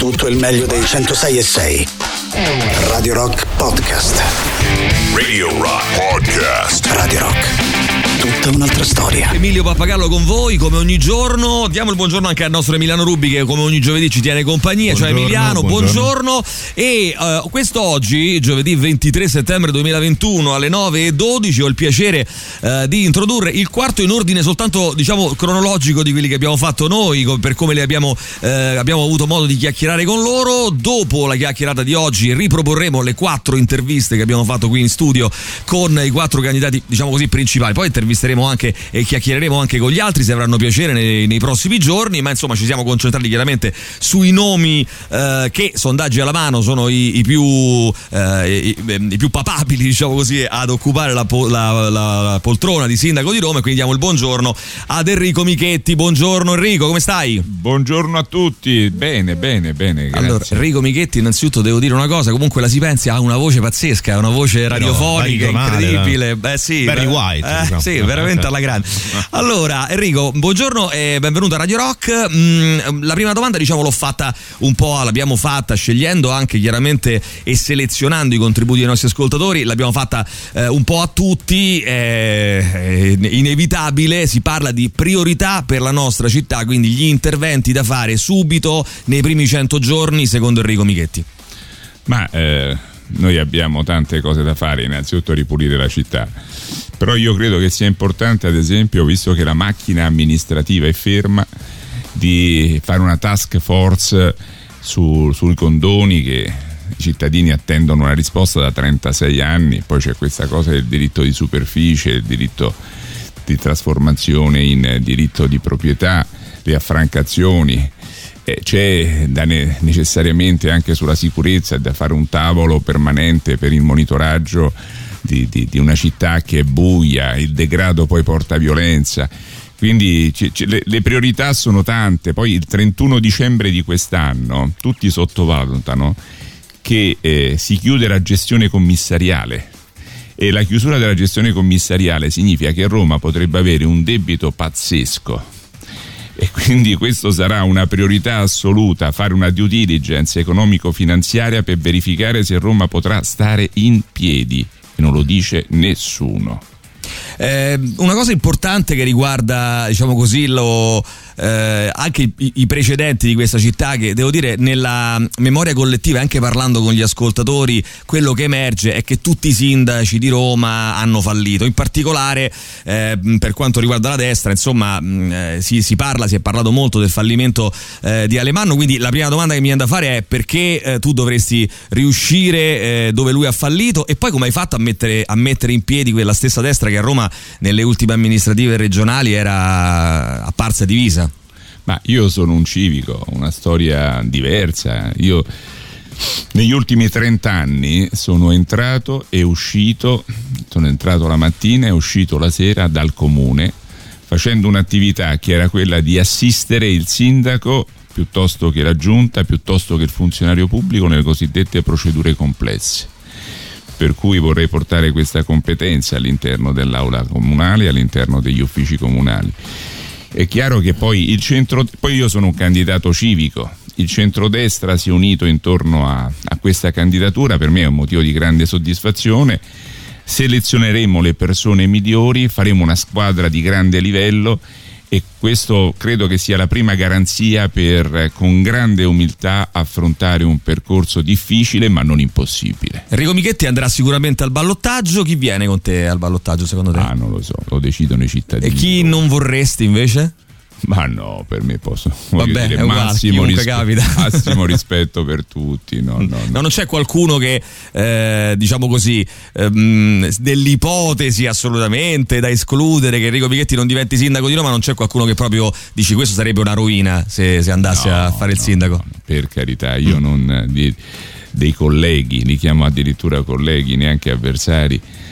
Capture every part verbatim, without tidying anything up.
tutto il meglio dei centosei e sei. Radio Rock Podcast. Radio Rock Podcast. Radio Rock. Tutta un'altra storia. Emilio Pappagallo con voi come ogni giorno. Diamo il buongiorno anche al nostro Emiliano Rubi che come ogni giovedì ci tiene compagnia. Buongiorno, ciao Emiliano, buongiorno, buongiorno. E uh, quest'oggi, giovedì ventitré settembre duemilaventuno alle nove e dodici, ho il piacere uh, di introdurre il quarto in ordine soltanto diciamo cronologico di quelli che abbiamo fatto noi, per come li abbiamo, uh, abbiamo avuto modo di chiacchierare con loro. Dopo la chiacchierata di oggi riproporremo le quattro interviste che abbiamo fatto qui in studio con i quattro candidati diciamo così principali. Poi intervisteremo anche e chiacchiereremo anche con gli altri se avranno piacere nei, nei prossimi giorni, ma insomma ci siamo concentrati chiaramente sui nomi eh, che, sondaggi alla mano, sono i, i più eh, i, i più papabili diciamo così ad occupare la, la, la poltrona di sindaco di Roma, e quindi diamo il buongiorno ad Enrico Michetti. Buongiorno Enrico, come stai? Buongiorno a tutti, bene bene bene, grazie. Allora Enrico Michetti, innanzitutto devo dire una cosa, comunque la si pensi ha una voce pazzesca, ha una voce radiofonica incredibile. Beh sì, Barry White, eh, diciamo. Sì, veramente alla grande. Allora Enrico, buongiorno e benvenuto a Radio Rock. Mm, la prima domanda diciamo l'ho fatta un po', l'abbiamo fatta scegliendo anche chiaramente e selezionando i contributi dei nostri ascoltatori, l'abbiamo fatta eh, un po' a tutti, è inevitabile, si parla di priorità per la nostra città, quindi gli interventi da fare subito nei primi cento giorni secondo Enrico Michetti. Ma eh, noi abbiamo tante cose da fare, innanzitutto ripulire la città, però io credo che sia importante, ad esempio, visto che la macchina amministrativa è ferma, di fare una task force su, sui condoni, che i cittadini attendono una risposta da trentasei anni. Poi c'è questa cosa del diritto di superficie, il diritto di trasformazione in diritto di proprietà, le affrancazioni. Eh, c'è da ne- necessariamente anche sulla sicurezza da fare un tavolo permanente per il monitoraggio di, di, di una città che è buia, il degrado poi porta violenza, quindi c- c- le, le priorità sono tante. Poi il trentuno dicembre di quest'anno tutti sottovalutano che eh, si chiude la gestione commissariale, e la chiusura della gestione commissariale significa che Roma potrebbe avere un debito pazzesco, e quindi questo sarà una priorità assoluta, fare una due diligence economico-finanziaria per verificare se Roma potrà stare in piedi, e non lo dice nessuno. Eh, una cosa importante che riguarda diciamo così lo eh, anche i, i precedenti di questa città, che devo dire nella memoria collettiva, anche parlando con gli ascoltatori, quello che emerge è che tutti i sindaci di Roma hanno fallito, in particolare eh, per quanto riguarda la destra, insomma eh, si, si parla, si è parlato molto del fallimento eh, di Alemanno, quindi la prima domanda che mi viene da fare è perché eh, tu dovresti riuscire eh, dove lui ha fallito, e poi come hai fatto a mettere, a mettere in piedi quella stessa destra che a Roma nelle ultime amministrative regionali era apparsa divisa. Ma io sono un civico, ho una storia diversa. Io negli ultimi trent'anni sono entrato e uscito, sono entrato la mattina e uscito la sera dal comune, facendo un'attività che era quella di assistere il sindaco piuttosto che la giunta, piuttosto che il funzionario pubblico nelle cosiddette procedure complesse. Per cui vorrei portare questa competenza all'interno dell'aula comunale, all'interno degli uffici comunali. È chiaro che poi il centro, poi io sono un candidato civico, il centrodestra si è unito intorno a, a questa candidatura, per me è un motivo di grande soddisfazione. Selezioneremo le persone migliori, faremo una squadra di grande livello, e questo credo che sia la prima garanzia per, con grande umiltà, affrontare un percorso difficile ma non impossibile. Enrico Michetti andrà sicuramente al ballottaggio. Chi viene con te al ballottaggio secondo te? Ah, non lo so, lo decidono i cittadini. E chi non vorresti invece? Ma no, per me posso. Vabbè, dire, è uguale, massimo, rispe- capita. massimo rispetto per tutti. No, no, no. No, non c'è qualcuno che, eh, diciamo così, ehm, dell'ipotesi assolutamente da escludere che Enrico Michetti non diventi sindaco di Roma, non c'è qualcuno che proprio dici questo sarebbe una rovina se, se andasse no, a fare no, il sindaco? No, per carità, io mm. non. Di, dei colleghi, li chiamo addirittura colleghi, neanche avversari,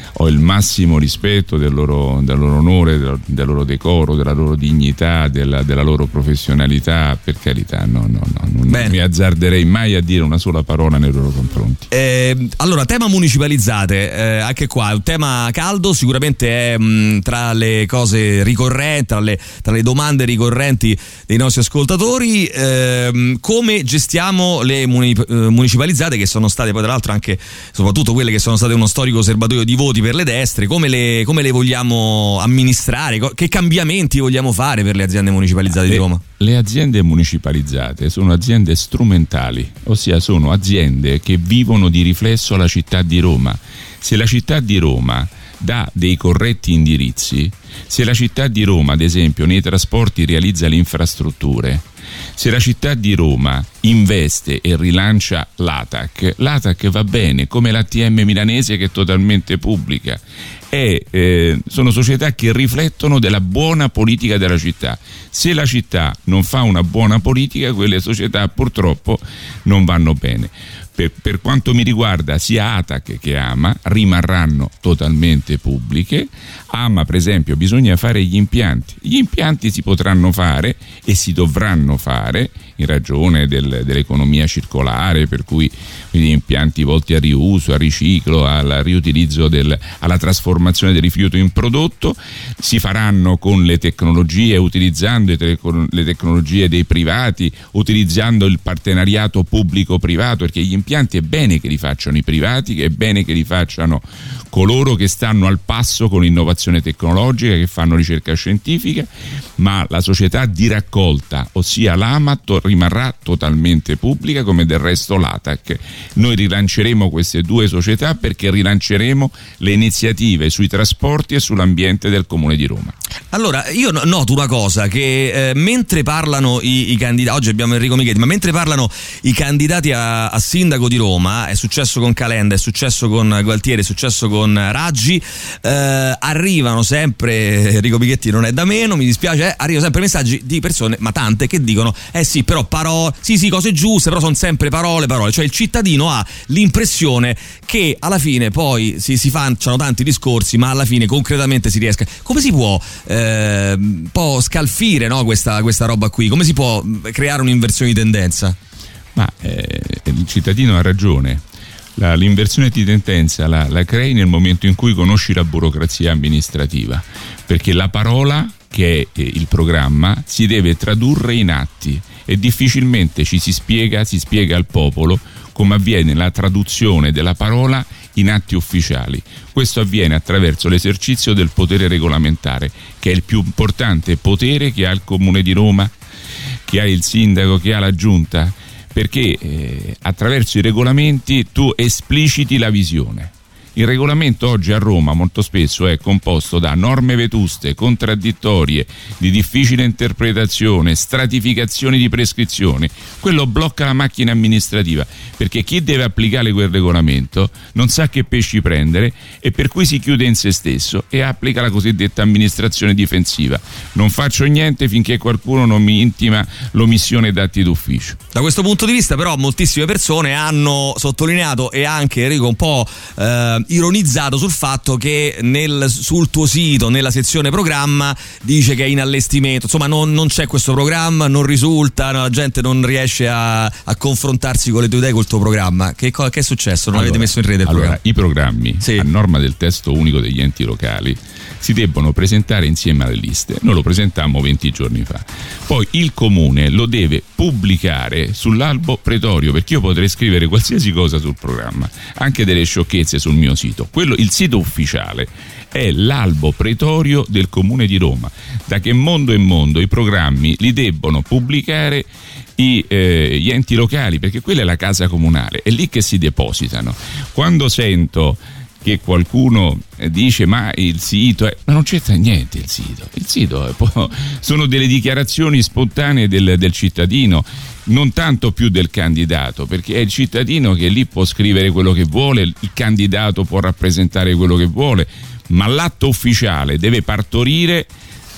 ho il massimo rispetto del loro, del loro onore, del, del loro decoro, della loro dignità, della, della loro professionalità, per carità, no, no, no, non Bene. mi azzarderei mai a dire una sola parola nei loro confronti. Eh, allora, tema municipalizzate, eh, anche qua è un tema caldo, sicuramente è mh, tra le cose ricorrenti, tra le, tra le domande ricorrenti dei nostri ascoltatori. Eh, come gestiamo le muni, eh, municipalizzate, che sono state poi tra l'altro anche, soprattutto quelle che sono state uno storico serbatoio di voti per le destre, come le, come le vogliamo amministrare, che cambiamenti vogliamo fare per le aziende municipalizzate le, di Roma? Le aziende municipalizzate sono aziende strumentali, ossia sono aziende che vivono di riflesso alla città di Roma. Se la città di Roma dà dei corretti indirizzi, se la città di Roma, ad esempio, nei trasporti realizza le infrastrutture, se la città di Roma investe e rilancia l'A T A C, l'A T A C va bene, come l'A T M milanese che è totalmente pubblica. E, eh, sono società che riflettono della buona politica della città. Se la città non fa una buona politica, quelle società purtroppo non vanno bene. Per, per quanto mi riguarda, sia A T A C che AMA rimarranno totalmente pubbliche. AMA, per esempio, bisogna fare gli impianti. Gli impianti si potranno fare e si dovranno fare in ragione del, dell'economia circolare, per cui gli impianti volti al riuso, al riciclo, al riutilizzo, del, alla trasformazione del rifiuto in prodotto. Si faranno con le tecnologie, utilizzando le tecnologie dei privati, utilizzando il partenariato pubblico-privato, perché gli impianti è bene che li facciano i privati, che è bene che li facciano coloro che stanno al passo con l'innovazione tecnologica, che fanno ricerca scientifica, ma la società di raccolta, ossia l'AMA, to- rimarrà totalmente pubblica, come del resto l'A T A C. Noi rilanceremo queste due società perché rilanceremo le iniziative sui trasporti e sull'ambiente del Comune di Roma. Allora, io noto una cosa, che eh, mentre parlano i, i candidati, oggi abbiamo Enrico Michetti, ma mentre parlano i candidati a, a sindaco di Roma, è successo con Calenda, è successo con Gualtieri, è successo con Raggi, eh, arrivano sempre, Enrico Michetti non è da meno, mi dispiace, eh, arrivano sempre messaggi di persone, ma tante, che dicono, eh sì, però parole, sì sì, cose giuste, però sono sempre parole, parole, cioè il cittadino ha l'impressione che alla fine poi si, si facciano tanti discorsi, ma alla fine concretamente si riesca. Come si può eh, un po' scalfire, no, questa, questa roba qui? Come si può creare un'inversione di tendenza? Ma eh, il cittadino ha ragione. La, l'inversione di tendenza la, la crei nel momento in cui conosci la burocrazia amministrativa, perché la parola, che è il programma, si deve tradurre in atti e difficilmente ci si spiega, si spiega al popolo come avviene la traduzione della parola in atti ufficiali. Questo avviene attraverso l'esercizio del potere regolamentare, che è il più importante potere che ha il Comune di Roma, che ha il sindaco, che ha la giunta, perché eh, attraverso i regolamenti tu espliciti la visione. Il regolamento oggi a Roma molto spesso è composto da norme vetuste, contraddittorie, di difficile interpretazione, stratificazioni di prescrizioni. Quello blocca la macchina amministrativa, perché chi deve applicare quel regolamento non sa che pesci prendere e per cui si chiude in se stesso e applica la cosiddetta amministrazione difensiva. Non faccio niente finché qualcuno non mi intima l'omissione d'atti d'ufficio. Da questo punto di vista però moltissime persone hanno sottolineato, e anche Enrico un po' eh, ironizzato sul fatto che nel, sul tuo sito, nella sezione programma, dice che è in allestimento, insomma non, non c'è questo programma, non risulta, no, la gente non riesce a, a confrontarsi con le tue idee, col tuo programma. Che, che è successo? Non allora, avete messo in rete il allora, programma? I programmi, sì, a norma del testo unico degli enti locali, si debbono presentare insieme alle liste. Noi lo presentammo venti giorni fa. Poi il comune lo deve pubblicare sull'albo pretorio, perché io potrei scrivere qualsiasi cosa sul programma, anche delle sciocchezze sul mio sito. Quello, il sito ufficiale è l'albo pretorio del Comune di Roma. Da che mondo è mondo i programmi li debbono pubblicare i, eh, gli enti locali, perché quella è la casa comunale, è lì che si depositano. Quando sento che qualcuno dice ma il sito è... ma non c'entra niente il sito, il sito è po- sono delle dichiarazioni spontanee del, del cittadino, non tanto più del candidato, perché è il cittadino che lì può scrivere quello che vuole, il candidato può rappresentare quello che vuole, ma l'atto ufficiale deve partorire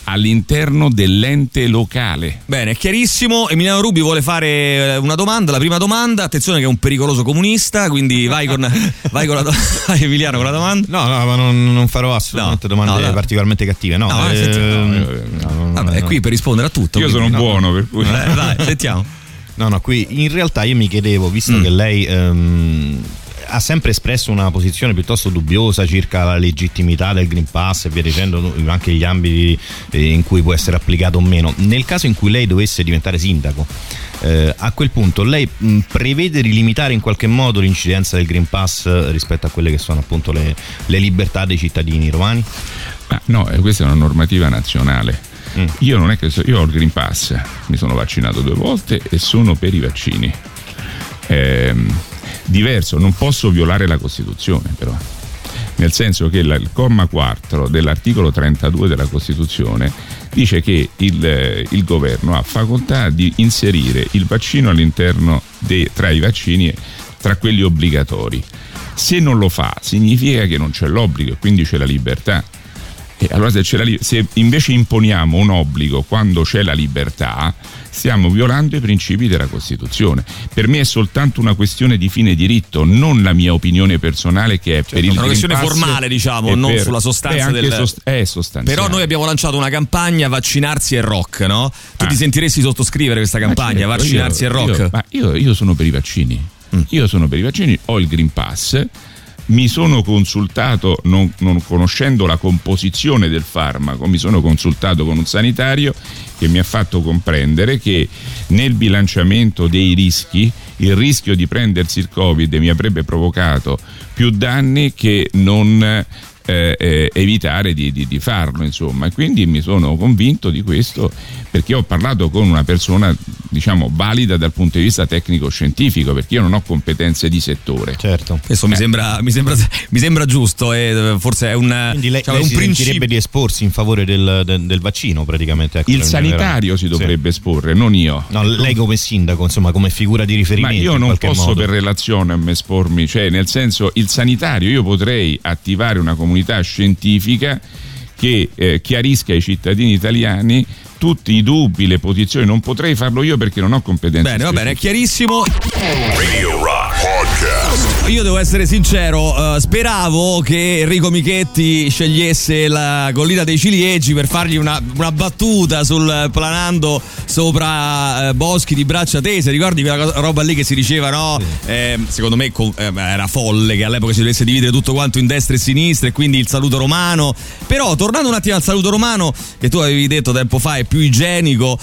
all'interno dell'ente locale. Bene, è chiarissimo. Emiliano Rubi vuole fare una domanda. La prima domanda, attenzione che è un pericoloso comunista, quindi vai con, vai con la do- vai Emiliano con la domanda. No, no, ma non, non farò assolutamente no, domande no, no. particolarmente cattive. No, no, eh, no, no, no Vabbè, è qui per rispondere a tutto. Io quindi, sono no. buono, per cui. Eh, vai, sentiamo. No, no, qui in realtà io mi chiedevo, visto mm. che lei ehm, ha sempre espresso una posizione piuttosto dubbiosa circa la legittimità del Green Pass e via dicendo, anche gli ambiti in cui può essere applicato o meno, nel caso in cui lei dovesse diventare sindaco, eh, a quel punto lei mh, prevede di limitare in qualche modo l'incidenza del Green Pass rispetto a quelle che sono appunto le, le libertà dei cittadini romani? Ah, no, questa è una normativa nazionale. Mm. Io non è che so, io ho il Green Pass, mi sono vaccinato due volte e sono per i vaccini. Ehm, diverso, non posso violare la Costituzione, però, nel senso che la, il comma quattro dell'articolo trentadue della Costituzione dice che il, il governo ha facoltà di inserire il vaccino all'interno dei, tra i vaccini, tra quelli obbligatori. Se non lo fa, significa che non c'è l'obbligo e quindi c'è la libertà. E allora se, c'è la, se invece imponiamo un obbligo quando c'è la libertà, stiamo violando i principi della Costituzione. Per me è soltanto una questione di fine diritto, non la mia opinione personale, che è certo, per il una questione Green Pass formale, diciamo, non per, sulla sostanza beh, del sost- è sostanziale. Però noi abbiamo lanciato una campagna vaccinarsi e rock, no? Tu ah. ti sentiresti sottoscrivere questa campagna, certo, vaccinarsi io, e rock? Io, ma io, io sono per i vaccini. Mm. Io sono per i vaccini, ho il Green Pass. Mi sono consultato, non, non conoscendo la composizione del farmaco, mi sono consultato con un sanitario che mi ha fatto comprendere che nel bilanciamento dei rischi, il rischio di prendersi il Covid mi avrebbe provocato più danni che non eh, eh, evitare di, di, di farlo, insomma. E quindi mi sono convinto di questo perché ho parlato con una persona, diciamo, valida dal punto di vista tecnico-scientifico, perché io non ho competenze di settore. Certo. Questo eh. mi, sembra, mi, sembra, mi sembra giusto e forse è un, quindi lei, diciamo, lei un si principio. sentirebbe di esporsi in favore del, del, del vaccino praticamente. Ecco, il sanitario si dovrebbe sì. esporre, non io. No, lei come sindaco, insomma, come figura di riferimento. Ma io non posso modo. per relazione espormi, cioè nel senso, il sanitario, io potrei attivare una comunità scientifica che eh, chiarisca ai cittadini italiani tutti i dubbi, le posizioni. Non potrei farlo io perché non ho competenze. Bene, va bene, è chiarissimo. Radio Rock Podcast. Io devo essere sincero, uh, speravo che Enrico Michetti scegliesse la collina dei ciliegi per fargli una, una battuta sul planando sopra uh, boschi di braccia tese. Ricordi quella roba lì che si diceva, no? Sì. Eh, secondo me co- eh, era folle che all'epoca si dovesse dividere tutto quanto in destra e sinistra e quindi il saluto romano. Però tornando un attimo al saluto romano che tu avevi detto tempo fa è più igienico,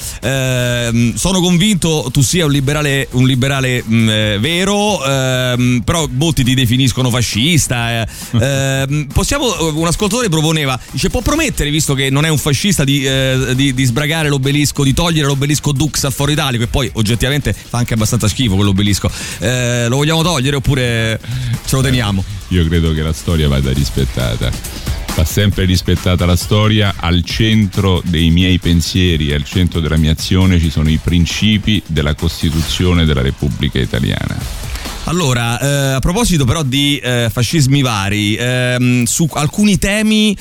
ehm, sono convinto tu sia un liberale, un liberale mh, vero, ehm, però molti ti definiscono fascista. Eh. Eh, possiamo, un ascoltatore proponeva, dice, può promettere, visto che non è un fascista, di, eh, di, di sbragare l'obelisco, di togliere l'obelisco Dux a Foro Italico, che poi oggettivamente fa anche abbastanza schifo quell'obelisco. Eh, lo vogliamo togliere oppure ce lo teniamo? Io credo che la storia vada rispettata. Va sempre rispettata la storia. Al centro dei miei pensieri, al centro della mia azione ci sono i principi della Costituzione della Repubblica Italiana. Allora, eh, a proposito però di eh, fascismi vari, ehm, su alcuni temi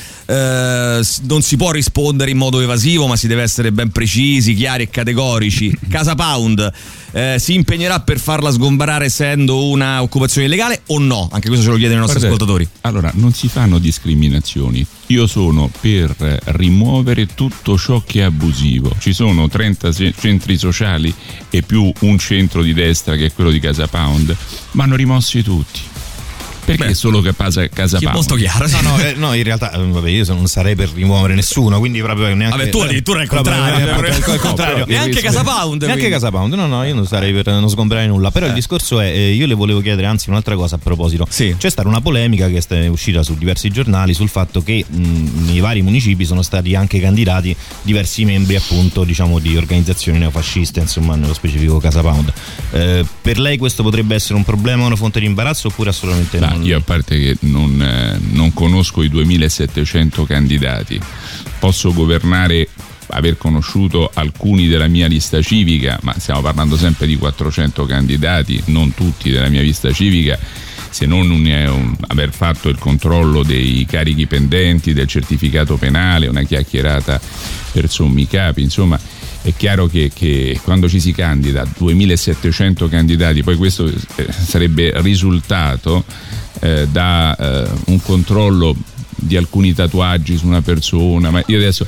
eh, non si può rispondere in modo evasivo, ma si deve essere ben precisi, chiari e categorici. Casa Pound eh, si impegnerà per farla sgombrare essendo una occupazione illegale o no? Anche questo ce lo chiedono i nostri Guarda, ascoltatori. Allora, non si fanno discriminazioni. Io sono per rimuovere tutto ciò che è abusivo. Ci sono trenta centri sociali e più un centro di destra che è quello di Casa Pound. Ma hanno rimossi tutti. Perché Beh, solo che Casa, casa Pound? È molto chiaro. No, no, eh, no, in realtà vabbè, io non sarei per rimuovere nessuno, quindi proprio neanche. Vabbè, tu addirittura è il contrario. Vabbè, è il contrario. Neanche Casa Pound. Neanche quindi. Casa Pound. No, no, io non sarei per non sgombrare nulla. Però eh. il discorso è, eh, io le volevo chiedere anzi un'altra cosa a proposito. Sì. C'è stata una polemica che è uscita su diversi giornali sul fatto che mh, nei vari municipi sono stati anche candidati diversi membri, appunto, diciamo, di organizzazioni neofasciste, insomma, nello specifico Casa Pound. Eh, per lei questo potrebbe essere un problema, una fonte di imbarazzo, oppure assolutamente no? non? Io, a parte che Non, eh, non conosco i duemilasettecento candidati, posso governare aver conosciuto alcuni della mia lista civica, ma stiamo parlando sempre di quattrocento candidati, non tutti della mia lista civica, se non un, un, aver fatto il controllo dei carichi pendenti, del certificato penale, una chiacchierata per sommi capi, insomma è chiaro che, che quando ci si candida duemilasettecento candidati, poi questo eh, sarebbe risultato eh, da eh, un controllo di alcuni tatuaggi su una persona, ma io adesso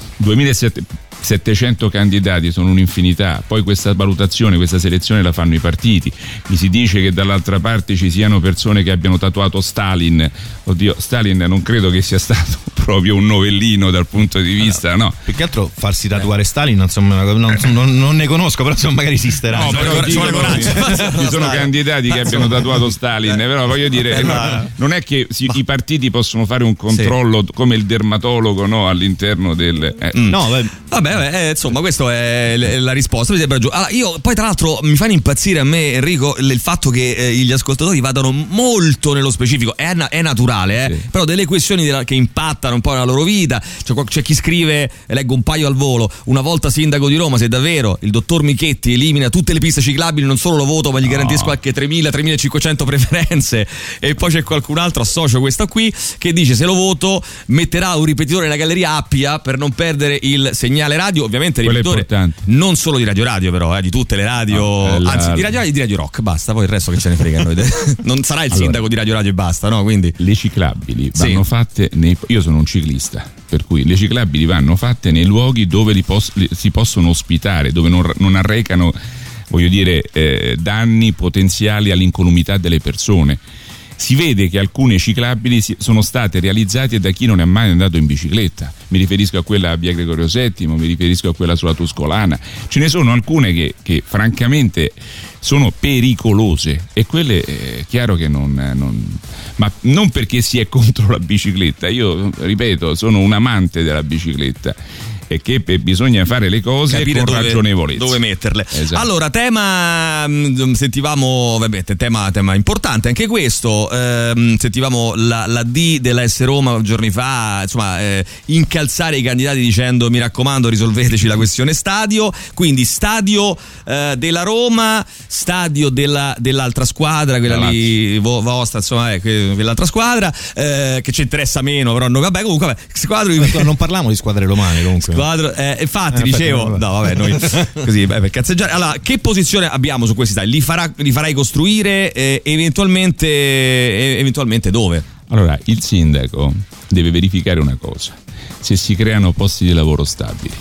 duemilasettecento candidati sono un'infinità, poi questa valutazione, questa selezione la fanno i partiti, mi si dice che dall'altra parte ci siano persone che abbiano tatuato Stalin, oddio Stalin non credo che sia stato proprio un novellino dal punto di vista, no, più che altro farsi tatuare Stalin insomma, non, non, non ne conosco, però insomma magari esisterà, no, però ci vuole coraggio. Ci sono candidati che abbiano tatuato Stalin, però voglio dire no, non è che si, i partiti possono fare un controllo sì. come il dermatologo, no, all'interno del eh. no beh. Vabbè, vabbè eh, insomma, questa è la risposta. Mi sembra giù. Allora, io poi, tra l'altro, mi fanno impazzire a me, Enrico, il fatto che eh, gli ascoltatori vadano molto nello specifico. È, na- è naturale, eh? Sì. Però delle questioni della- che impattano un po' nella loro vita. C'è, c'è chi scrive, leggo un paio al volo: una volta sindaco di Roma, se davvero il dottor Michetti elimina tutte le piste ciclabili, non solo lo voto, ma gli no. garantisco anche tremila tremilacinquecento preferenze. E poi c'è qualcun altro, associo questa qui, che dice: se lo voto, metterà un ripetitore nella galleria Appia per non perdere il segnale radio, ovviamente ripetitore non solo di Radio Radio, però eh, di tutte le radio, no, la... anzi di Radio Radio e di Radio Rock, basta, poi il resto che ce ne frega noi. Non sarà il allora, sindaco di Radio Radio e basta, no? Quindi le ciclabili vanno sì. fatte nei... io sono un ciclista, per cui le ciclabili vanno fatte nei luoghi dove li pos... si possono ospitare, dove non, non arrecano, voglio dire, eh, danni potenziali all'incolumità delle persone. Si vede che alcune ciclabili sono state realizzate da chi non è mai andato in bicicletta. Mi riferisco a quella a via Gregorio settimo, mi riferisco a quella sulla Tuscolana. Ce ne sono alcune che, che francamente sono pericolose, e quelle è chiaro che non, non... ma non perché si è contro la bicicletta. Io ripeto, sono un amante della bicicletta, e che bisogna fare le cose capire con dove, ragionevolezza, dove metterle. Esatto. Allora, tema sentivamo, vabbè, tema, tema importante anche questo, ehm, sentivamo la, la D della S Roma giorni fa, insomma, eh, incalzare i candidati dicendo: mi raccomando, risolveteci la questione stadio. Quindi stadio eh, della Roma, stadio della, dell'altra squadra, quella la lì vo, vostra, insomma, eh, quell'altra squadra eh, che ci interessa meno, però no, vabbè, comunque vabbè, squadre... non parliamo di squadre romane comunque. Quadro, eh, infatti eh, dicevo aspetta, no vabbè noi così beh, per cazzeggiare. Allora, che posizione abbiamo su questi stadi? Li, farà, li farai costruire eh, eventualmente eh, eventualmente dove? Allora, il sindaco deve verificare una cosa: se si creano posti di lavoro stabili,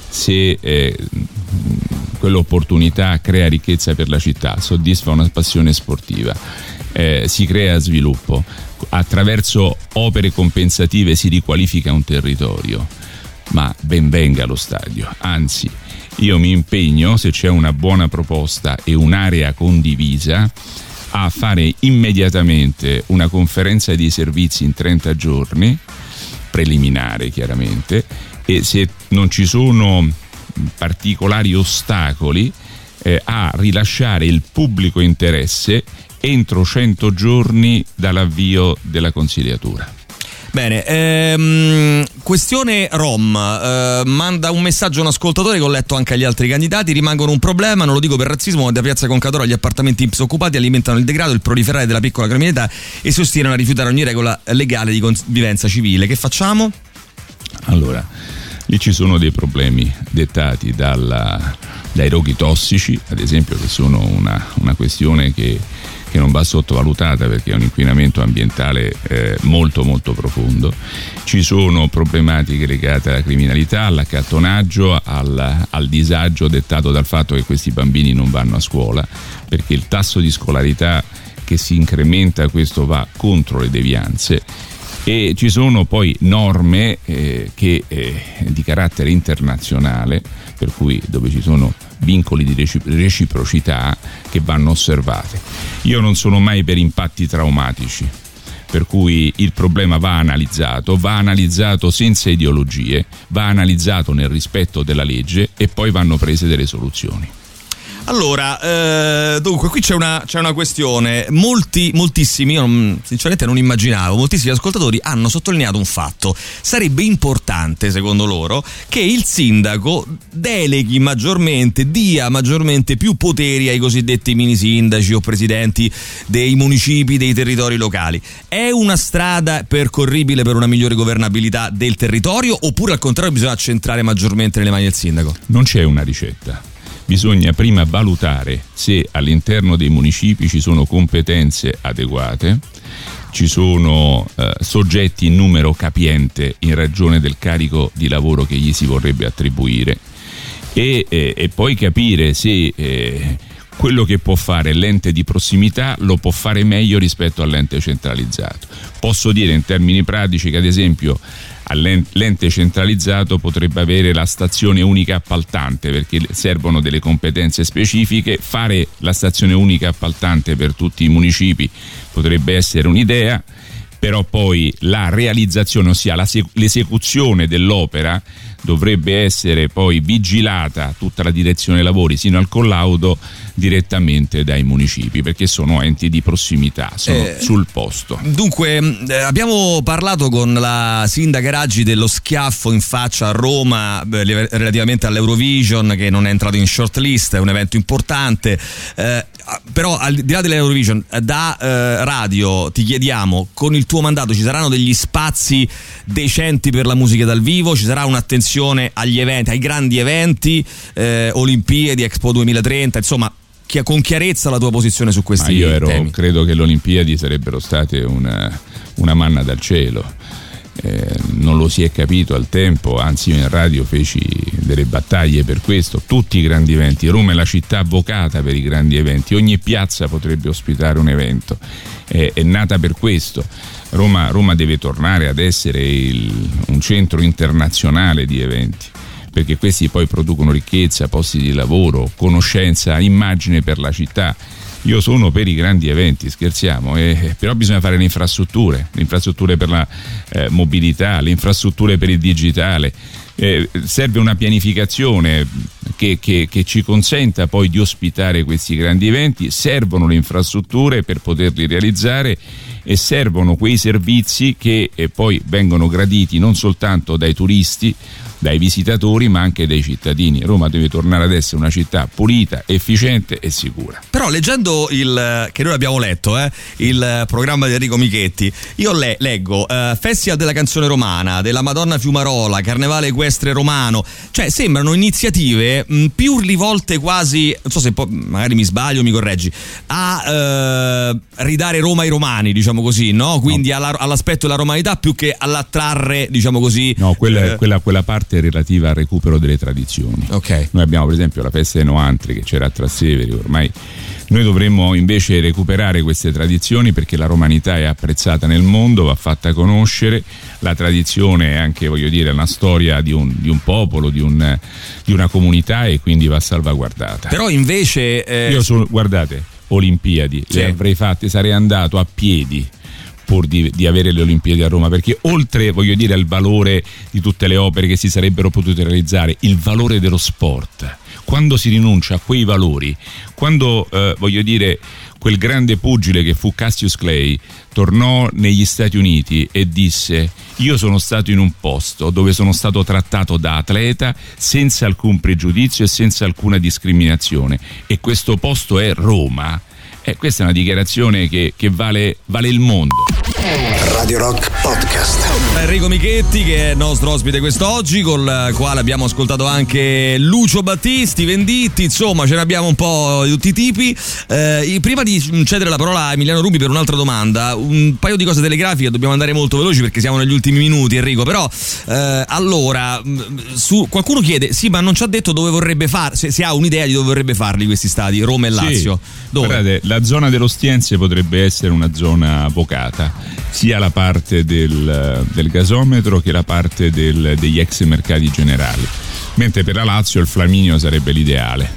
se eh, quell'opportunità crea ricchezza per la città, soddisfa una passione sportiva, eh, si crea sviluppo, attraverso opere compensative si riqualifica un territorio, ma ben venga lo stadio. Anzi, io mi impegno, se c'è una buona proposta e un'area condivisa, a fare immediatamente una conferenza di servizi in trenta giorni, preliminare chiaramente, e se non ci sono particolari ostacoli eh, a rilasciare il pubblico interesse entro cento giorni dall'avvio della consigliatura. Bene, ehm, questione Rom, eh, manda un messaggio un ascoltatore che ho letto anche agli altri candidati: rimangono un problema, non lo dico per razzismo, ma da Piazza Concadoro gli appartamenti I P S occupati alimentano il degrado, il proliferare della piccola criminalità e si ostinano a rifiutare ogni regola legale di convivenza civile. Che facciamo? Allora, lì ci sono dei problemi dettati dalla, dai roghi tossici, ad esempio, che sono una, una questione che che non va sottovalutata, perché è un inquinamento ambientale eh, molto molto profondo. Ci sono problematiche legate alla criminalità, all'accattonaggio, al, al disagio dettato dal fatto che questi bambini non vanno a scuola, perché il tasso di scolarità che si incrementa, questo va contro le devianze. E ci sono poi norme eh, che, eh, di carattere internazionale, per cui dove ci sono vincoli di reciprocità che vanno osservate. Io non sono mai per impatti traumatici, per cui il problema va analizzato, va analizzato senza ideologie, va analizzato nel rispetto della legge, e poi vanno prese delle soluzioni. Allora, eh, dunque, qui c'è una, c'è una questione. Molti, moltissimi, io non, sinceramente non immaginavo, moltissimi ascoltatori hanno sottolineato un fatto. Sarebbe importante, secondo loro, che il sindaco deleghi maggiormente, dia maggiormente più poteri ai cosiddetti mini sindaci o presidenti dei municipi, dei territori locali. È una strada percorribile per una migliore governabilità del territorio, oppure al contrario bisogna accentrare maggiormente nelle mani del sindaco? Non c'è una ricetta. Bisogna prima valutare se all'interno dei municipi ci sono competenze adeguate, ci sono eh, soggetti in numero capiente in ragione del carico di lavoro che gli si vorrebbe attribuire e, eh, e poi capire se eh, quello che può fare l'ente di prossimità lo può fare meglio rispetto all'ente centralizzato. Posso dire in termini pratici che ad esempio l'ente centralizzato potrebbe avere la stazione unica appaltante perché servono delle competenze specifiche. Fare la stazione unica appaltante per tutti i municipi potrebbe essere un'idea, però poi la realizzazione, ossia la sec- l'esecuzione dell'opera, dovrebbe essere poi vigilata tutta la direzione lavori sino al collaudo direttamente dai municipi, perché sono enti di prossimità, sono eh, sul posto. Dunque eh, abbiamo parlato con la sindaca Raggi dello schiaffo in faccia a Roma eh, relativamente all'Eurovision, che non è entrato in shortlist, è un evento importante, eh, però al di là dell'Eurovision, da eh, radio ti chiediamo, con il tuo mandato ci saranno degli spazi decenti per la musica dal vivo? Ci sarà un'attenzione agli eventi, ai grandi eventi, eh, Olimpiadi, Expo duemilatrenta, insomma, chi- con chiarezza la tua posizione su questi Ma io ero, temi? credo che le Olimpiadi sarebbero state una, una manna dal cielo. Eh, non lo si è capito al tempo, anzi io in radio feci delle battaglie per questo. Tutti i grandi eventi, Roma è la città vocata per i grandi eventi, ogni piazza potrebbe ospitare un evento, eh, è nata per questo. Roma, Roma deve tornare ad essere il, un centro internazionale di eventi, perché questi poi producono ricchezza, posti di lavoro, conoscenza, immagine per la città. Io sono per i grandi eventi, scherziamo, eh, però bisogna fare le infrastrutture, le infrastrutture per la eh, mobilità, le infrastrutture per il digitale. Eh, serve una pianificazione che, che, che ci consenta poi di ospitare questi grandi eventi, servono le infrastrutture per poterli realizzare e servono quei servizi che eh, poi vengono graditi non soltanto dai turisti, dai visitatori, ma anche dai cittadini. Roma deve tornare ad essere una città pulita, efficiente e sicura. Però leggendo il, che noi abbiamo letto, eh, il programma di Enrico Michetti, io le, leggo eh, Festival della canzone romana, della Madonna Fiumarola, Carnevale equestre romano, cioè sembrano iniziative mh, più rivolte quasi, non so se po- magari mi sbaglio, mi correggi, a eh, ridare Roma ai romani, diciamo così, no? Quindi no. Alla, all'aspetto della romanità più che all'attrarre, diciamo così. No, quella, eh, quella, quella parte relativa al recupero delle tradizioni. Okay. Noi abbiamo per esempio la festa dei Noantri che c'era a Trastevere, ormai noi dovremmo invece recuperare queste tradizioni perché la romanità è apprezzata nel mondo, va fatta conoscere, la tradizione è anche, voglio dire, una storia di un, di un popolo, di, un, di una comunità e quindi va salvaguardata. Però invece eh... io sono, guardate, Olimpiadi, sì. Le avrei fatte, sarei andato a piedi pur di, di avere le Olimpiadi a Roma, perché oltre, voglio dire, al valore di tutte le opere che si sarebbero potute realizzare, il valore dello sport, quando si rinuncia a quei valori, quando eh, voglio dire quel grande pugile che fu Cassius Clay tornò negli Stati Uniti e disse: io sono stato in un posto dove sono stato trattato da atleta senza alcun pregiudizio e senza alcuna discriminazione, e questo posto è Roma. Eh, questa è una dichiarazione che, che vale, vale il mondo. Radio Rock Podcast. Enrico Michetti, che è il nostro ospite quest'oggi, con il quale abbiamo ascoltato anche Lucio Battisti, Venditti, insomma ce ne abbiamo un po' di tutti i tipi. Eh, prima di cedere la parola a Emiliano Rubi per un'altra domanda, un paio di cose telegrafiche, dobbiamo andare molto veloci perché siamo negli ultimi minuti, Enrico, però eh, allora su, qualcuno chiede, sì, ma non ci ha detto dove vorrebbe fare, se, se ha un'idea di dove vorrebbe farli questi stadi, Roma e Lazio. Sì, dove? Guardate, la zona dell'Ostiense potrebbe essere una zona vocata, sia la parte del, del gasometro che la parte del, degli ex mercati generali, mentre per la Lazio il Flaminio sarebbe l'ideale.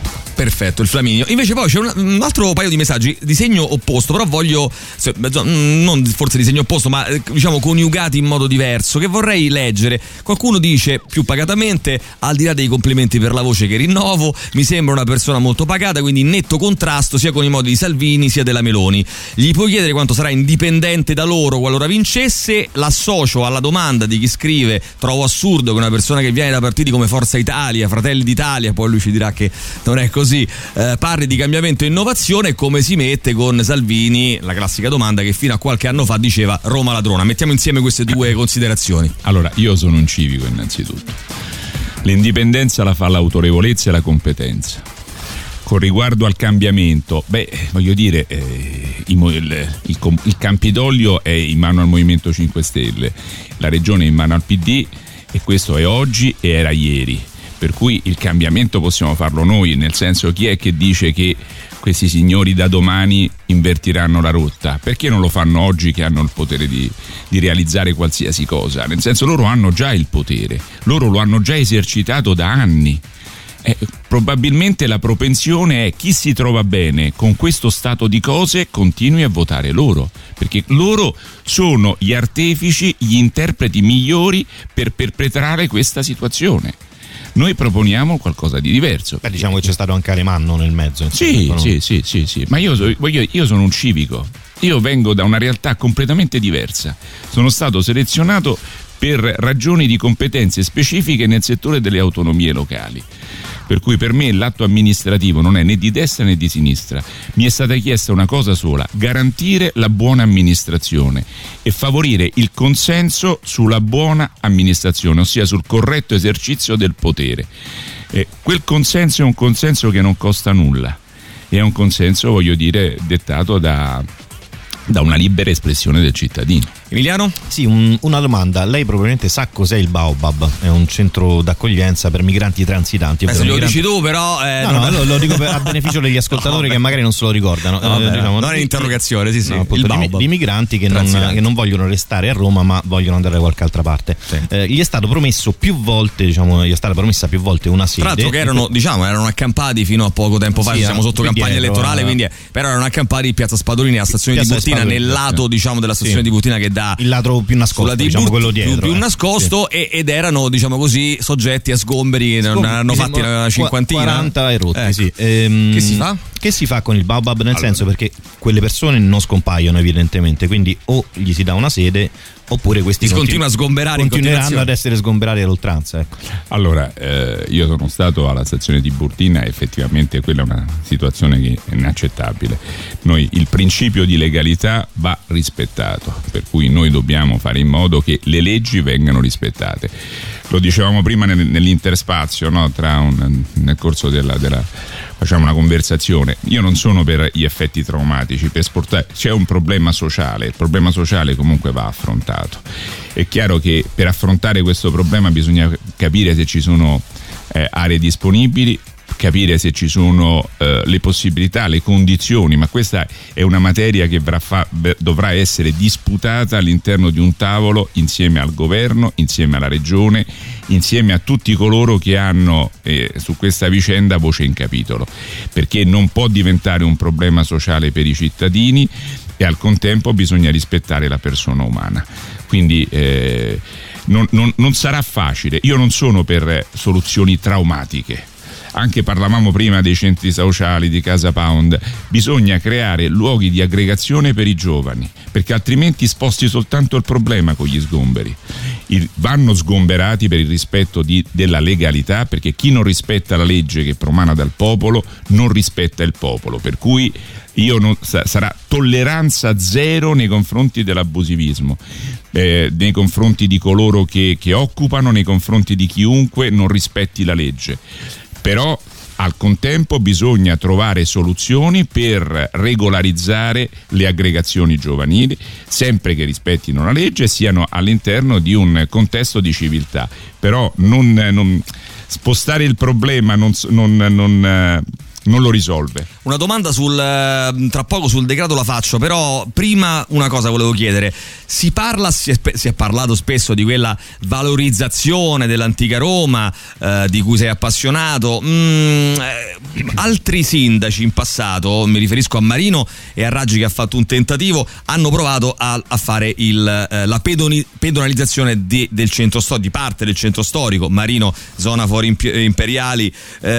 Perfetto, il flaminio. Invece poi c'è un, un altro paio di messaggi di segno opposto, però voglio se, non forse di segno opposto, ma diciamo coniugati in modo diverso, che vorrei leggere. Qualcuno dice più pacatamente: al di là dei complimenti per la voce che rinnovo, mi sembra una persona molto pacata, quindi in netto contrasto sia con i modi di Salvini sia della Meloni. Gli puoi chiedere quanto sarà indipendente da loro qualora vincesse? L'associo alla domanda di chi scrive: trovo assurdo che una persona che viene da partiti come Forza Italia, Fratelli d'Italia, poi lui ci dirà che non è così, eh, parli di cambiamento e innovazione, e come si mette con Salvini, la classica domanda che fino a qualche anno fa diceva Roma ladrona. Mettiamo insieme queste due considerazioni. Allora, io sono un civico innanzitutto. L'indipendenza la fa l'autorevolezza e la competenza. Con riguardo al cambiamento, beh, voglio dire, eh, il, il, il, il Campidoglio è in mano al Movimento cinque Stelle, la regione è in mano al P D, e questo è oggi e era ieri. Per cui il cambiamento possiamo farlo noi, nel senso, chi è che dice che questi signori da domani invertiranno la rotta? Perché non lo fanno oggi che hanno il potere di, di realizzare qualsiasi cosa? Nel senso, loro hanno già il potere, loro lo hanno già esercitato da anni. Eh, probabilmente la propensione è: chi si trova bene con questo stato di cose continui a votare loro, perché loro sono gli artefici, gli interpreti migliori per perpetrare questa situazione. Noi proponiamo qualcosa di diverso. Beh, diciamo che c'è stato anche Alemanno nel mezzo. Sì, no? sì, sì, sì, sì. Ma io, io, io sono un civico. Io vengo da una realtà completamente diversa. Sono stato selezionato per ragioni di competenze specifiche nel settore delle autonomie locali. Per cui per me l'atto amministrativo non è né di destra né di sinistra. Mi è stata chiesta una cosa sola: garantire la buona amministrazione e favorire il consenso sulla buona amministrazione, ossia sul corretto esercizio del potere. E quel consenso è un consenso che non costa nulla, è un consenso, voglio dire, dettato da, da una libera espressione del cittadino. Emiliano? Sì, un, una domanda. Lei probabilmente sa cos'è il Baobab? È un centro d'accoglienza per migranti transitanti. Eh, se lo migranti... dici tu, però. Eh, no, no, lo, lo dico per, a beneficio degli ascoltatori no, che magari non se lo ricordano. No, eh, diciamo, non è interrogazione, sì, sì. No, appunto, di, di migranti che non, che non vogliono restare a Roma, ma vogliono andare da qualche altra parte. Sì. Eh, gli è stato promesso più volte, diciamo, gli è stata promessa più volte una sede. Tra l'altro, che erano, diciamo, erano accampati fino a poco tempo fa. Sì, siamo sotto campagna ero, elettorale, quindi, però erano accampati in Piazza Spadolini, alla stazione Piazza di Burtina, nel lato, diciamo, della stazione sì. di Burtina che dà il lato più nascosto, diciamo, Burt- quello dietro, più, più eh. nascosto sì. e, ed erano, diciamo così, soggetti a sgomberi, Scom- non hanno fatti una cinquantina, quaranta e rotti, ecco. sì. Ehm, che si fa? Che si fa con il Baobab? Nel allora. senso, perché quelle persone non scompaiono evidentemente, quindi o gli si dà una sede oppure questi si continua a sgomberare, continueranno ad essere sgomberati all'oltranza, ecco. Allora, eh, io sono stato alla stazione di Burtina e effettivamente quella è una situazione che è inaccettabile. Noi, il principio di legalità va rispettato, per cui noi dobbiamo fare in modo che le leggi vengano rispettate. Lo dicevamo prima nel, nell'interspazio, no? Tra un, nel corso della, della facciamo una conversazione. Io non sono per gli effetti traumatici, per sportare. C'è un problema sociale, il problema sociale comunque va affrontato. È chiaro che per affrontare questo problema bisogna capire se ci sono eh, aree disponibili, capire se ci sono eh, le possibilità, le condizioni, ma questa è una materia che fa, dovrà essere disputata all'interno di un tavolo insieme al governo, insieme alla regione, insieme a tutti coloro che hanno eh, su questa vicenda voce in capitolo, perché non può diventare un problema sociale per i cittadini e al contempo bisogna rispettare la persona umana. Quindi eh, non, non, non sarà facile. Io non sono per soluzioni traumatiche. Anche parlavamo prima dei centri sociali, di Casa Pound. Bisogna creare luoghi di aggregazione per i giovani, perché altrimenti sposti soltanto il problema con gli sgomberi. Il, vanno sgomberati per il rispetto di, della legalità, perché chi non rispetta la legge che promana dal popolo non rispetta il popolo, per cui io non, sarà tolleranza zero nei confronti dell'abusivismo, eh, nei confronti di coloro che, che occupano, nei confronti di chiunque non rispetti la legge. Però al contempo bisogna trovare soluzioni per regolarizzare le aggregazioni giovanili, sempre che rispettino la legge e siano all'interno di un contesto di civiltà. Però non, non spostare il problema, non, non, non non lo risolve. Una domanda sul tra poco sul degrado la faccio, però prima una cosa volevo chiedere. Si parla, si è, si è parlato spesso di quella valorizzazione dell'antica Roma eh, di cui sei appassionato. Mm, eh, altri sindaci in passato, mi riferisco a Marino e a Raggi che ha fatto un tentativo, hanno provato a, a fare il, eh, la pedoni, pedonalizzazione di, del centro storico, di parte del centro storico. Marino zona fuori imperiali,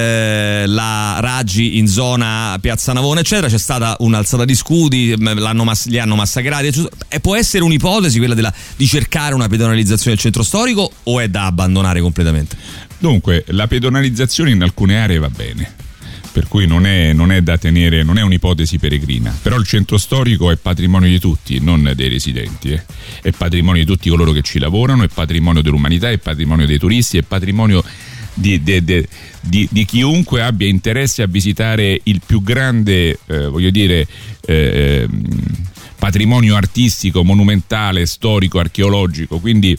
eh, la Raggi in zona Piazza Navona eccetera. C'è stata un'alzata di scudi, l'hanno mass- li hanno massacrati, e può essere un'ipotesi quella della, di cercare una pedonalizzazione del centro storico, o è da abbandonare completamente? Dunque, la pedonalizzazione in alcune aree va bene, per cui non è, non è da tenere, non è un'ipotesi peregrina, però il centro storico è patrimonio di tutti, non dei residenti, eh. È patrimonio di tutti coloro che ci lavorano, è patrimonio dell'umanità, è patrimonio dei turisti, è patrimonio Di, di, di, di, di chiunque abbia interesse a visitare il più grande, eh, voglio dire, eh, patrimonio artistico, monumentale, storico, archeologico. Quindi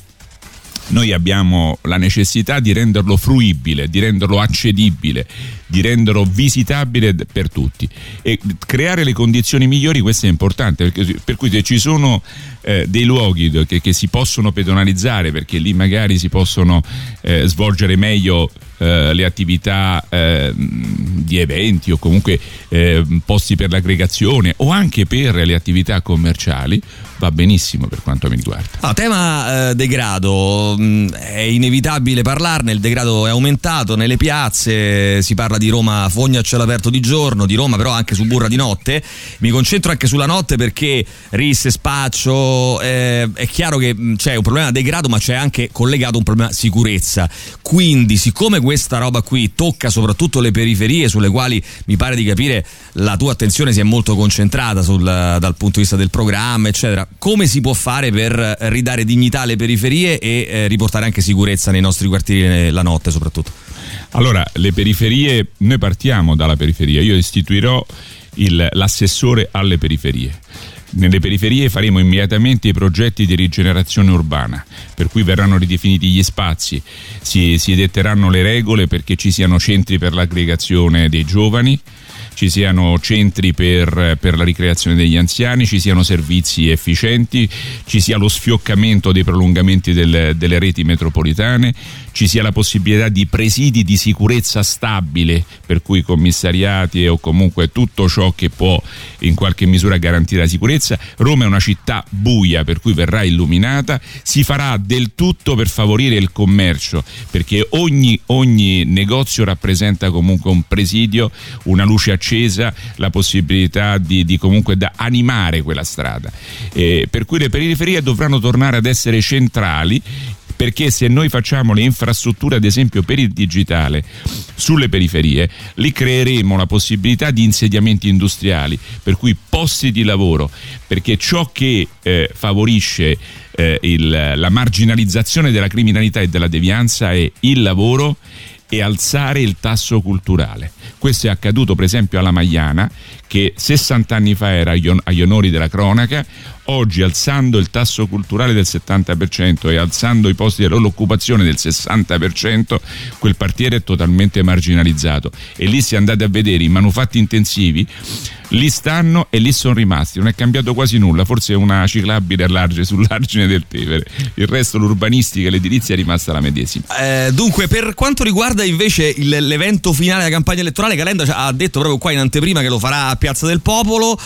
noi abbiamo la necessità di renderlo fruibile, di renderlo accedibile, di renderlo visitabile per tutti, e creare le condizioni migliori. Questo è importante, perché, per cui se ci sono eh, dei luoghi che, che si possono pedonalizzare, perché lì magari si possono eh, svolgere meglio eh, le attività eh, di eventi o comunque eh, posti per l'aggregazione o anche per le attività commerciali, va benissimo per quanto mi riguarda. Ah, tema eh, degrado, mh, è inevitabile parlarne. Il degrado è aumentato nelle piazze, si parla di Roma fogna a cielo aperto di giorno, di Roma però anche Suburra di notte. Mi concentro anche sulla notte perché risse, spaccio, eh, è chiaro che c'è un problema degrado, ma c'è anche collegato un problema sicurezza. Quindi, siccome questa roba qui tocca soprattutto le periferie, sulle quali mi pare di capire la tua attenzione si è molto concentrata sul, dal punto di vista del programma eccetera, come si può fare per ridare dignità alle periferie e eh, riportare anche sicurezza nei nostri quartieri la notte soprattutto? Allora, le periferie, noi partiamo dalla periferia. Io istituirò il, l'assessore alle periferie. Nelle periferie faremo immediatamente i progetti di rigenerazione urbana, per cui verranno ridefiniti gli spazi, si, si detteranno le regole perché ci siano centri per l'aggregazione dei giovani, ci siano centri per, per la ricreazione degli anziani, ci siano servizi efficienti, ci sia lo sfioccamento dei prolungamenti del, delle reti metropolitane, ci sia la possibilità di presidi di sicurezza stabile, per cui commissariati o comunque tutto ciò che può in qualche misura garantire la sicurezza. Roma è una città buia, per cui verrà illuminata, si farà del tutto per favorire il commercio, perché ogni, ogni negozio rappresenta comunque un presidio, una luce accesa, la possibilità di, di comunque da animare quella strada, eh, per cui le periferie dovranno tornare ad essere centrali, perché se noi facciamo le infrastrutture ad esempio per il digitale sulle periferie, lì creeremo la possibilità di insediamenti industriali, per cui posti di lavoro, perché ciò che eh, favorisce eh, il, la marginalizzazione della criminalità e della devianza è il lavoro e alzare il tasso culturale. Questo è accaduto per esempio alla Magliana, che sessanta anni fa era agli onori della cronaca. Oggi, alzando il tasso culturale del settanta per cento e alzando i posti dell'occupazione del sessanta per cento, quel quartiere è totalmente marginalizzato, e lì se andate a vedere i manufatti intensivi lì stanno e lì sono rimasti, non è cambiato quasi nulla, forse una ciclabile large sull'argine del Tevere, il resto l'urbanistica e l'edilizia è rimasta la medesima. Eh, dunque, per quanto riguarda invece il, l'evento finale della campagna elettorale, Calenda ha detto proprio qua in anteprima che lo farà a Piazza del Popolo.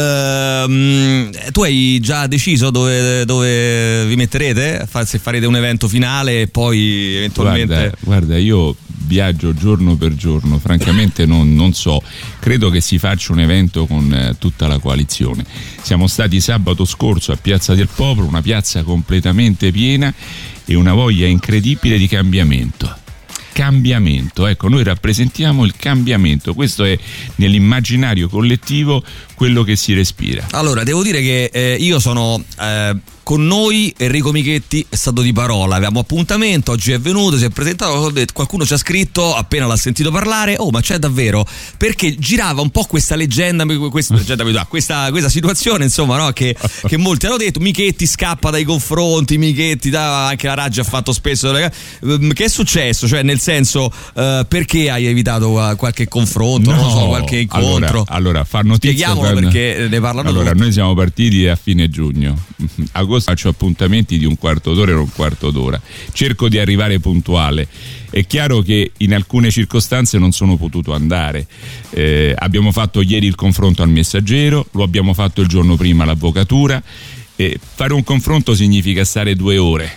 Eh, tu hai già deciso dove, dove vi metterete? Se farete un evento finale e poi eventualmente... Guarda, guarda io viaggio giorno per giorno, francamente non, non so, credo che si faccia un evento con eh, tutta la coalizione. Siamo stati sabato scorso a Piazza del Popolo, una piazza completamente piena e una voglia incredibile di cambiamento. Cambiamento, ecco, noi rappresentiamo il cambiamento, questo è nell'immaginario collettivo quello che si respira. Allora, devo dire che eh, io sono eh, con noi Enrico Michetti è stato di parola, avevamo appuntamento, oggi è venuto, si è presentato, ho detto, qualcuno ci ha scritto appena l'ha sentito parlare, oh ma c'è davvero, perché girava un po' questa leggenda, questa, leggenda, questa, questa situazione insomma, no? che, che molti hanno detto Michetti scappa dai confronti, Michetti da, anche la Raggi ha fatto spesso, che è successo, cioè nel senso uh, perché hai evitato qualche confronto, no, non so, qualche incontro? Allora, allora far notizia, spieghiamolo quando... perché ne parlano allora tutti. Noi siamo partiti a fine giugno, agosto faccio appuntamenti di un quarto d'ora e un quarto d'ora, cerco di arrivare puntuale. È chiaro che in alcune circostanze non sono potuto andare, eh, abbiamo fatto ieri il confronto al Messaggero, lo abbiamo fatto il giorno prima all'Avvocatura, eh, fare un confronto significa stare due ore,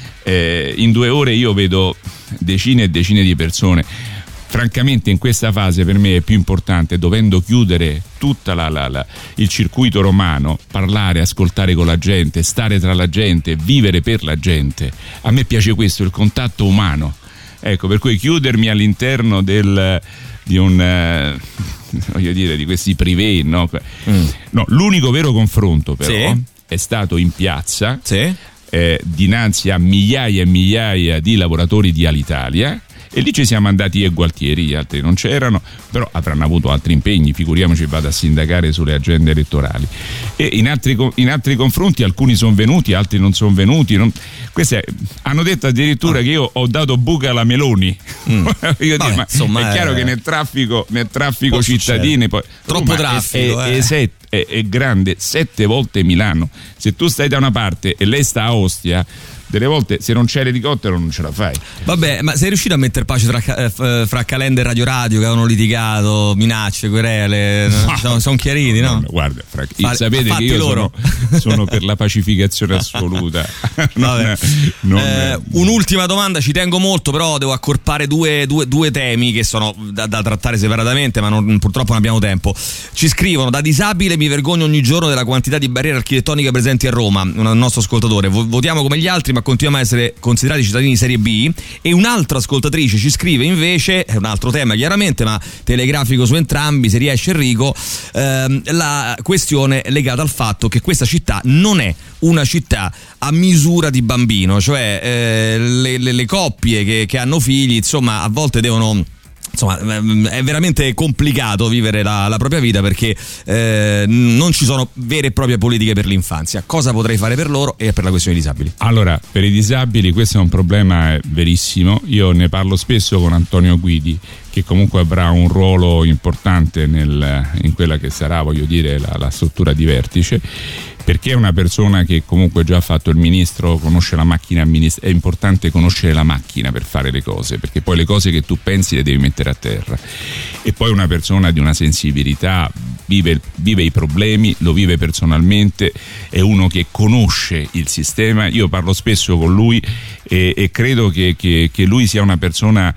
eh, in due ore io vedo decine e decine di persone. Francamente in questa fase per me è più importante, dovendo chiudere tutta la, la, la, il circuito romano, parlare, ascoltare con la gente, stare tra la gente, vivere per la gente. A me piace questo, il contatto umano. Ecco, per cui chiudermi all'interno del, di un eh, voglio dire di questi privé, no? Mm. No, l'unico vero confronto però sì. è stato in piazza, sì. eh, dinanzi a migliaia e migliaia di lavoratori di Alitalia. E lì ci siamo andati io e Gualtieri, gli altri non c'erano, però avranno avuto altri impegni, figuriamoci vado a sindacare sulle agende elettorali. E in altri, in altri confronti alcuni sono venuti, altri non sono venuti. Non, queste, hanno detto addirittura ah. che io ho dato buca alla Meloni. Mm. Vabbè, dire, ma insomma, è chiaro è... che nel traffico, nel traffico cittadini poi, troppo Roma traffico è, eh. è, è, è, è grande, sette volte Milano. Se tu stai da una parte e lei sta a Ostia, delle volte se non c'è l'elicottero non ce la fai. Vabbè, ma sei riuscito a mettere pace tra, eh, fra Calenda e Radio Radio che avevano litigato, minacce, querele, no. sono, sono chiariti, no? no guarda, fra, Fa, sapete che io sono, sono per la pacificazione assoluta. non, non, eh, un'ultima domanda, ci tengo molto, però devo accorpare due, due, due temi che sono da, da trattare separatamente, ma non, purtroppo non abbiamo tempo. Ci scrivono: da disabile mi vergogno ogni giorno della quantità di barriere architettoniche presenti a Roma. Un nostro ascoltatore: votiamo come gli altri ma continuiamo a essere considerati cittadini di serie B. E un'altra ascoltatrice ci scrive invece, è un altro tema chiaramente, ma telegrafico su entrambi, se riesce Enrico, ehm, la questione legata al fatto che questa città non è una città a misura di bambino, cioè eh, le, le, le coppie che, che hanno figli insomma a volte devono, insomma è veramente complicato vivere la, la propria vita perché eh, non ci sono vere e proprie politiche per l'infanzia. Cosa potrei fare per loro e per la questione dei disabili? Allora, per i disabili questo è un problema verissimo, io ne parlo spesso con Antonio Guidi, che comunque avrà un ruolo importante nel, in quella che sarà, voglio dire, la, la struttura di vertice, perché è una persona che comunque già ha fatto il ministro, conosce la macchina amministrativa. È importante conoscere la macchina per fare le cose, perché poi le cose che tu pensi le devi mettere a terra. E poi una persona di una sensibilità, vive, vive i problemi, lo vive personalmente, è uno che conosce il sistema. Io parlo spesso con lui e, e credo che, che, che lui sia una persona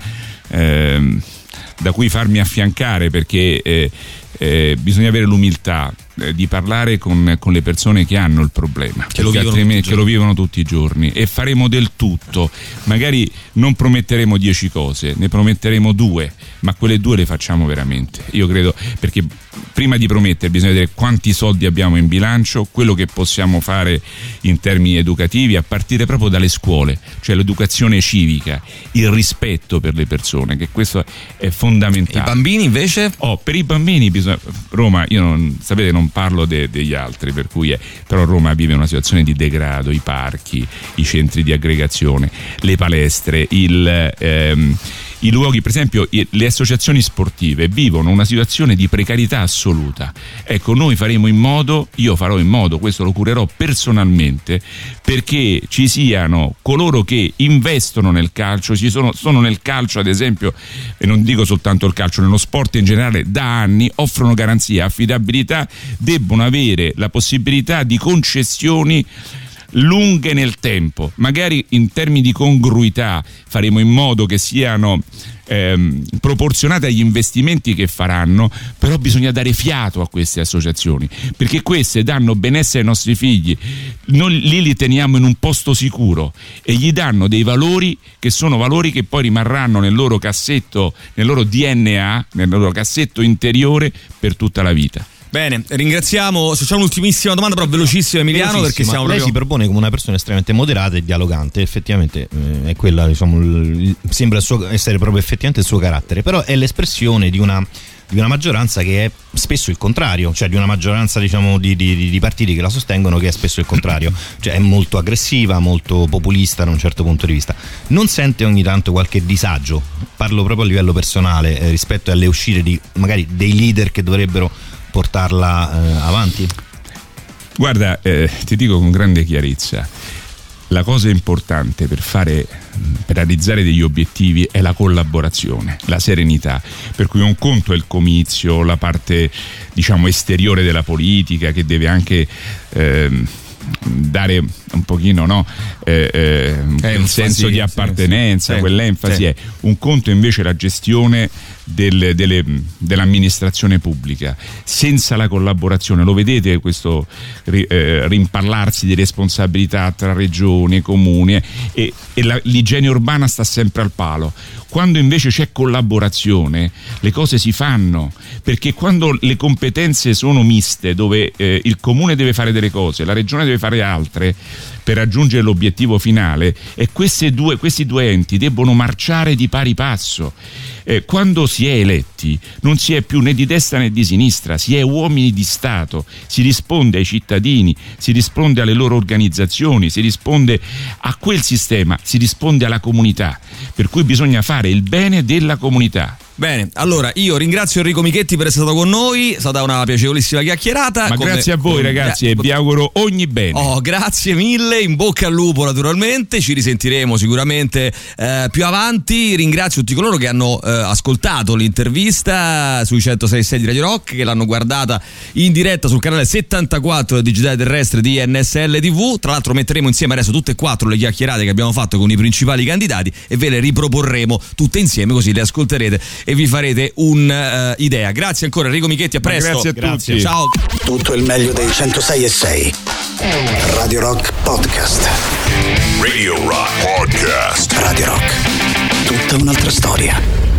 eh, da cui farmi affiancare, perché eh, eh, bisogna avere l'umiltà eh, di parlare con, con le persone che hanno il problema, che lo, che lo vivono tutti i giorni, e faremo del tutto. Magari non prometteremo dieci cose, ne prometteremo due, ma quelle due le facciamo veramente. Io credo, perché prima di promettere bisogna vedere quanti soldi abbiamo in bilancio, quello che possiamo fare in termini educativi, a partire proprio dalle scuole, cioè l'educazione civica, il rispetto per le persone, che questo è fondamentale. I bambini invece? Oh, per i bambini bisogna, Roma, io non, sapete, non parlo de, degli altri, per cui è, però Roma vive una situazione di degrado, i parchi, i centri di aggregazione, le palestre, il ehm, i luoghi, per esempio le associazioni sportive vivono una situazione di precarietà assoluta. Ecco, noi faremo in modo, io farò in modo, questo lo curerò personalmente, perché ci siano coloro che investono nel calcio, ci sono, sono nel calcio ad esempio, e non dico soltanto il calcio, nello sport in generale da anni, offrono garanzia, affidabilità, debbono avere la possibilità di concessioni lunghe nel tempo, magari in termini di congruità faremo in modo che siano ehm, proporzionate agli investimenti che faranno, però bisogna dare fiato a queste associazioni, perché queste danno benessere ai nostri figli, noi lì li teniamo in un posto sicuro e gli danno dei valori che sono valori che poi rimarranno nel loro cassetto, nel loro D N A, nel loro cassetto interiore per tutta la vita. Bene, ringraziamo. Se c'è un'ultimissima domanda, però velocissima, Emiliano, perché siamo lei proprio... si propone come una persona estremamente moderata e dialogante, effettivamente eh, è quella, diciamo, il, sembra il suo, essere proprio effettivamente il suo carattere, però è l'espressione di una di una maggioranza che è spesso il contrario, cioè di una maggioranza, diciamo, di, di, di partiti che la sostengono, che è spesso il contrario, cioè è molto aggressiva, molto populista da un certo punto di vista. Non sente ogni tanto qualche disagio, parlo proprio a livello personale, eh, rispetto alle uscite di magari dei leader che dovrebbero portarla eh, avanti? Guarda, eh, ti dico con grande chiarezza, la cosa importante per fare, per realizzare degli obiettivi è la collaborazione, la serenità, per cui un conto è il comizio, la parte, diciamo, esteriore della politica, che deve anche eh, dare un pochino, no, eh, eh, eh, un senso di appartenenza, sì, sì, quell'enfasi, sì. È un conto invece la gestione del, delle, dell'amministrazione pubblica. Senza la collaborazione, lo vedete questo eh, rimparlarsi di responsabilità tra regioni e comuni, eh, e, e la, l'igiene urbana sta sempre al palo. Quando invece c'è collaborazione le cose si fanno, perché quando le competenze sono miste, dove eh, il comune deve fare delle cose, la regione deve fare altre per raggiungere l'obiettivo finale, e questi due, questi due enti debbono marciare di pari passo. Eh, quando si è eletti non si è più né di destra né di sinistra, si è uomini di Stato, si risponde ai cittadini, si risponde alle loro organizzazioni, si risponde a quel sistema, si risponde alla comunità, per cui bisogna fare il bene della comunità. Bene, allora io ringrazio Enrico Michetti per essere stato con noi, è stata una piacevolissima chiacchierata. Ma come, grazie a voi ragazzi, eh, e vi auguro ogni bene. Oh, grazie mille, in bocca al lupo naturalmente, ci risentiremo sicuramente eh, più avanti. Ringrazio tutti coloro che hanno eh, ascoltato l'intervista sui centosei e sei di Radio Rock, che l'hanno guardata in diretta sul canale settantaquattro del digitale terrestre di N S L T V. Tra l'altro metteremo insieme adesso tutte e quattro le chiacchierate che abbiamo fatto con i principali candidati e ve le riproporremo tutte insieme, così le ascolterete e vi farete un'idea. Uh, Grazie ancora Enrico Michetti, a presto. Grazie a Grazie. tutti. Ciao. Tutto il meglio dei centosei e sei. Radio Rock Podcast. Radio Rock Podcast. Radio Rock. Tutta un'altra storia.